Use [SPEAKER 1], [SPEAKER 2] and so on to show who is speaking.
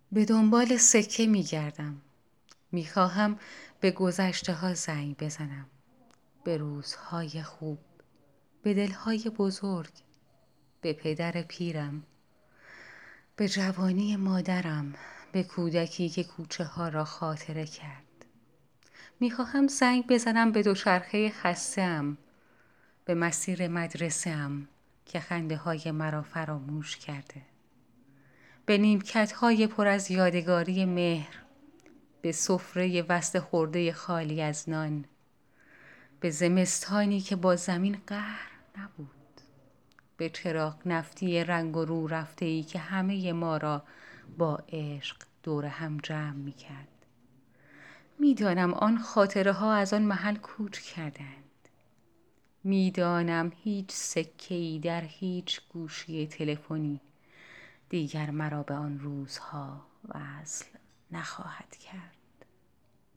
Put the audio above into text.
[SPEAKER 1] به دنبال سکه می گردم. می خواهم به گذشته ها زنگ بزنم. به روزهای خوب. به دلهای بزرگ. به پدر پیرم. به جوانی مادرم. به کودکی که کوچه ها را خاطره کرد. می خواهم زنگ بزنم به دوچرخه خسته‌ام. به مسیر مدرسه‌ام که خنده های مرا فراموش کرده. به نیمکت‌های پر از یادگاری مهر. به سفره وصل خورده خالی از نان. به زمستانی که با زمین قهر نبود. به چراغ نفتی رنگ و رو رفته‌ای که همه ما را با عشق دور هم جمع می کرد. می دانم آن خاطره ها از آن محل کوچ کردند. می دانم هیچ سکه‌ای در هیچ گوشی تلفنی دیگر مرا به آن روزها وصل نخواهد کرد.